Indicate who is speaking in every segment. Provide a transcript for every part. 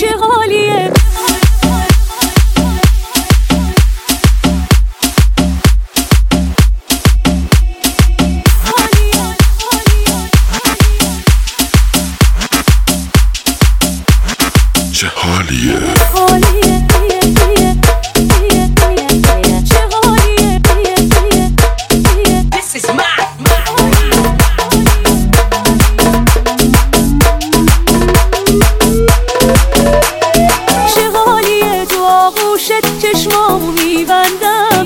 Speaker 1: چه حالیه.
Speaker 2: چه حالیه.
Speaker 1: چشمامو میبندم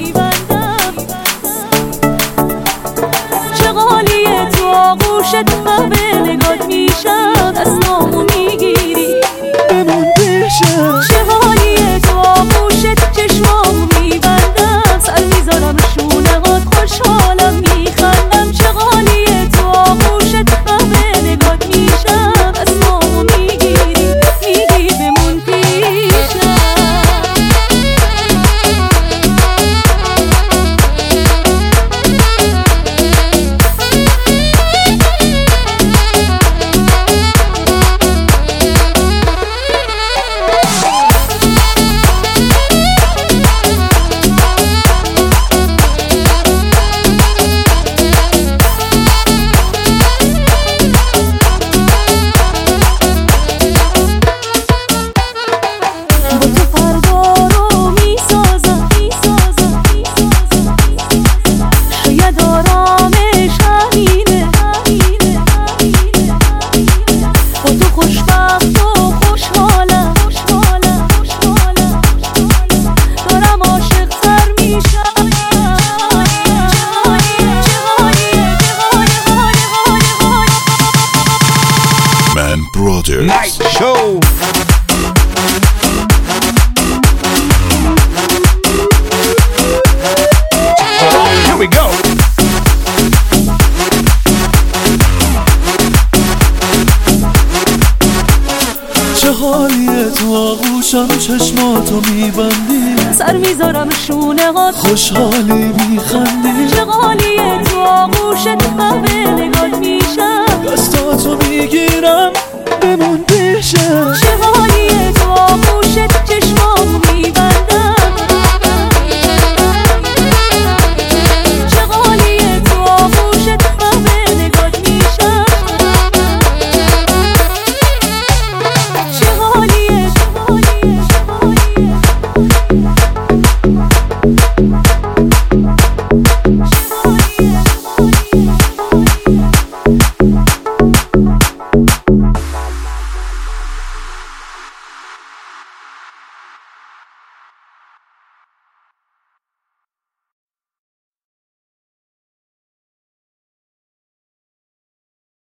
Speaker 1: چه غالیه تو آغوشت همه نگات میشم دستامو میگیری بمون پیشم. چه حالیه تو آغوشت چشمامو میبندم سر میذارم شونه هات خوشحالم میخندم. چه غالیه تو آغوشت همه نگات میشم دستامو میگیری میگی بمون پیشم.
Speaker 2: Brothers
Speaker 3: Night Show. Here we go.
Speaker 4: چه حالیه تو آغوشم چشماتو میبندی
Speaker 1: سر میذارم شونه هات
Speaker 4: خوشحالی میخندی.
Speaker 1: چه غالیه تو آغوشت همه نگات میشم
Speaker 4: دستاتو میگیرم